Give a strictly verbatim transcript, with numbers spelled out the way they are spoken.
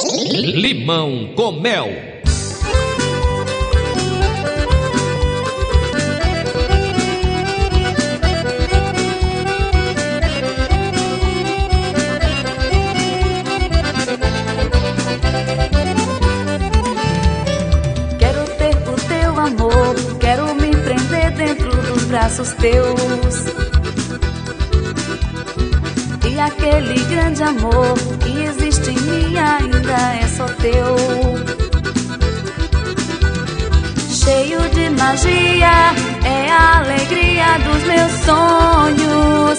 Limão com mel. Quero ter o teu amor, quero me prender dentro dos braços teus. E aquele grande amor que existe em mim ainda é só teu. Cheio de magia, é a alegria dos meus sonhos.